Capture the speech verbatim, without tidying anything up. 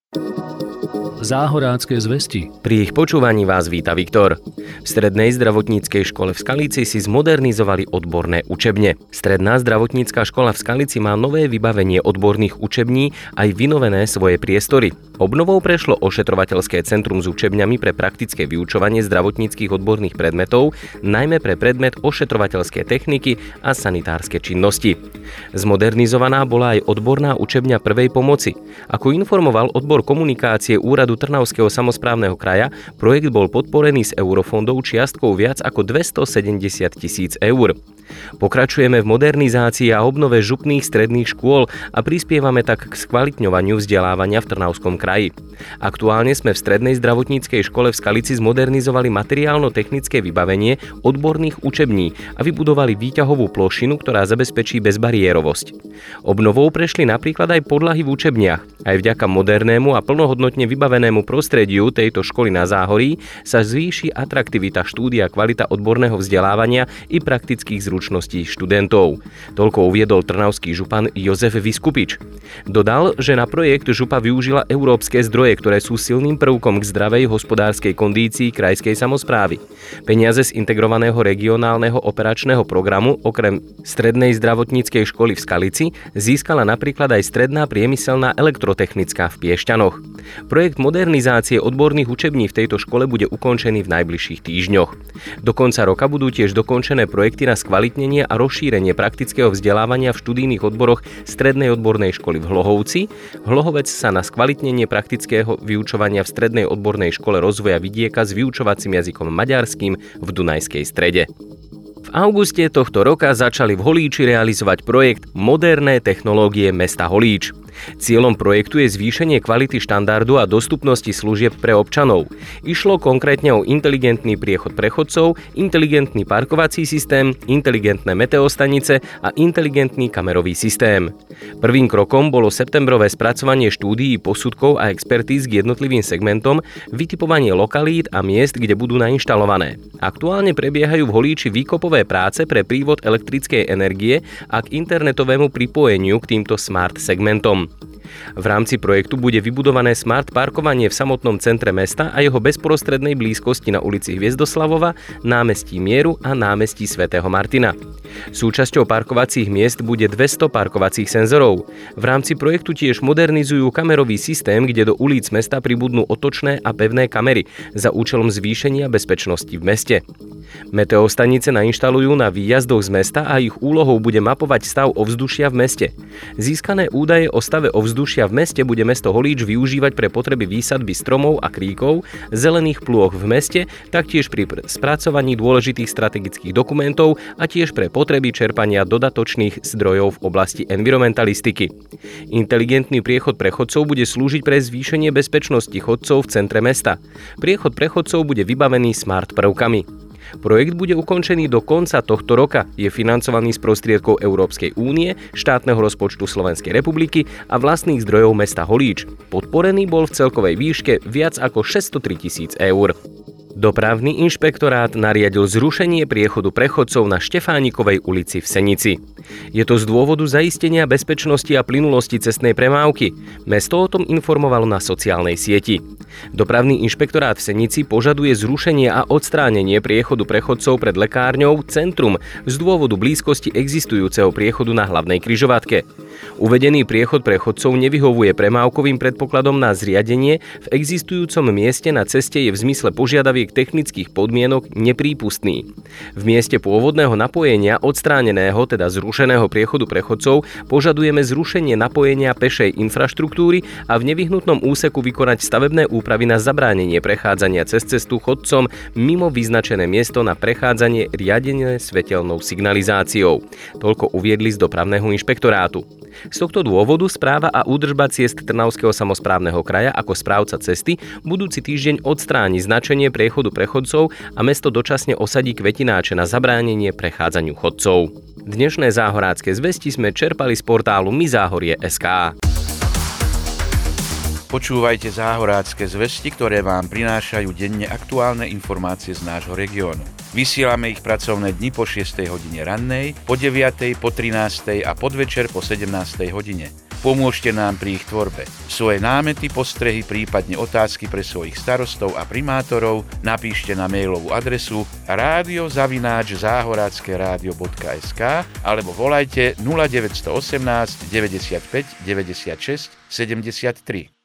Záhorácké zvesti. Pri ich počúvaní vás víta Viktor. V Strednej zdravotníckej škole v Skalici si zmodernizovali odborné učebne. Stredná zdravotnícka škola v Skalici má nové vybavenie odborných učební aj vynovené svoje priestory. Obnovou prešlo ošetrovateľské centrum s učebňami pre praktické vyučovanie zdravotníckych odborných predmetov, najmä pre predmet ošetrovateľské techniky a sanitárske činnosti. Zmodernizovaná bola aj odborná učebňa prvej pomoci. Ako informoval odbor komunikácie úradu Trnavského samosprávneho kraja, projekt bol podporený z eurofondov čiastkou viac ako dvestosedemdesiat tisíc eur. Pokračujeme v modernizácii a obnove župných stredných škôl a prispievame tak k skvalitňovaniu vzdelávania v Trnavskom kraji. Aktuálne sme v Strednej zdravotníckej škole v Skalici zmodernizovali materiálno-technické vybavenie odborných učební a vybudovali výťahovú plošinu, ktorá zabezpečí bezbariérovosť. Obnovou prešli napríklad aj podlahy v učebniach. Aj vďaka modernému a plnohodnotne vybavenému prostrediu tejto školy na Záhorí sa zvýši atraktivita štúdia, kvalita odborného vzdelávania i praktických zručností študentov. Toľko uviedol trnavský župan Jozef Viskupič. Dodal, že na projekt župa využila európske zdroje, ktoré sú silným prvkom k zdravej hospodárskej kondícii krajskej samosprávy. Peniaze z integrovaného regionálneho operačného programu okrem Strednej zdravotníckej školy v Skalici získala napríklad aj Stredná priemyselná elektrotechnická v Piešťanoch. Projekt modernizácie odborných učební v tejto škole bude ukončený v najbližších týždňoch. Do konca roka budú tiež dokončené projekty na skvalitnenie a rozšírenie praktického vzdelávania v študijných odboroch Strednej odbornej školy v Hlohovci. Hlohovec sa na skvalitnenie praktického vyučovania v Strednej odbornej škole rozvoja vidieka s vyučovacím jazykom maďarským v Dunajskej Strede. V auguste tohto roka začali v Holíči realizovať projekt Moderné technológie mesta Holíč. Cieľom projektu je zvýšenie kvality štandardu a dostupnosti služieb pre občanov. Išlo konkrétne o inteligentný priechod pre chodcov, inteligentný parkovací systém, inteligentné meteostanice a inteligentný kamerový systém. Prvým krokom bolo septembrové spracovanie štúdií, posudkov a expertíz k jednotlivým segmentom, vytipovanie lokalít a miest, kde budú nainštalované. Aktuálne prebiehajú v Holíči výkopové práce pre prívod elektrickej energie a k internetovému pripojeniu k týmto smart segmentom. V rámci projektu bude vybudované smart parkovanie v samotnom centre mesta a jeho bezprostrednej blízkosti na ulici Hviezdoslavova, námestí Mieru a námestí svätého Martina. Súčasťou parkovacích miest bude dvesto parkovacích senzorov. V rámci projektu tiež modernizujú kamerový systém, kde do ulíc mesta pribudnú otočné a pevné kamery za účelom zvýšenia bezpečnosti v meste. Meteostanice nainštalujú na výjazdoch z mesta a ich úlohou bude mapovať stav ovzdušia v meste. Získané údaje o stave ovzdušia v meste bude mesto Holíč využívať pre potreby výsadby stromov a kríkov, zelených plôch v meste, taktiež pri spracovaní dôležitých strategických dokumentov a tiež pre potreby čerpania dodatočných zdrojov v oblasti environmentalistiky. Inteligentný priechod pre chodcov bude slúžiť pre zvýšenie bezpečnosti chodcov v centre mesta. Priechod pre chodcov bude vybavený smart prvkami. Projekt bude ukončený do konca tohto roka. Je financovaný z prostriedkov Európskej únie, štátneho rozpočtu Slovenskej republiky a vlastných zdrojov mesta Holíč. Podporený bol v celkovej výške viac ako šesťstotri tisíc eur. Dopravný inšpektorát nariadil zrušenie priechodu pre chodcov na Štefánikovej ulici v Senici. Je to z dôvodu zaistenia bezpečnosti a plynulosti cestnej premávky. Mesto o tom informovalo na sociálnej sieti. Dopravný inšpektorát v Senici požaduje zrušenie a odstránenie priechodu pre chodcov pred lekárňou Centrum z dôvodu blízkosti existujúceho priechodu na hlavnej križovatke. Uvedený priechod pre chodcov nevyhovuje premávkovým predpokladom na zriadenie, v existujúcom mieste na ceste je v zmysle požiadaviek technických podmienok neprípustný. V mieste pôvodného napojenia odstráneného, teda zrušeného priechodu pre chodcov, požadujeme zrušenie napojenia pešej infraštruktúry a v nevyhnutnom úseku vykonať stavebné úpravy na zabránenie prechádzania cez cestu chodcom mimo vyznačené miesto na prechádzanie riadené svetelnou signalizáciou. Toľko uviedli z dopravného inšpektorátu. Z tohto dôvodu správa a údržba ciest Trnavského samosprávneho kraja ako správca cesty budúci týždeň odstráni značenie priechodu pre chodcov a mesto dočasne osadí kvetináče na zabránenie prechádzaniu chodcov. Dnešné záhorácké zvesti sme čerpali z portálu my záhorie bodka es ká. Počúvajte záhorácké zvesti, ktoré vám prinášajú denne aktuálne informácie z nášho regiónu. Vysielame ich pracovné dni po šiestej hodine rannej, po deviatej, po trinástej a podvečer po sedemnástej hodine. Pomôžte nám pri ich tvorbe. Svoje námety, postrehy, prípadne otázky pre svojich starostov a primátorov napíšte na mailovú adresu rádio zavináč záhoracké rádio bodka es ká alebo volajte nula deväť jedna osem deväťdesiatpäť deväťdesiatšesť sedemdesiattri.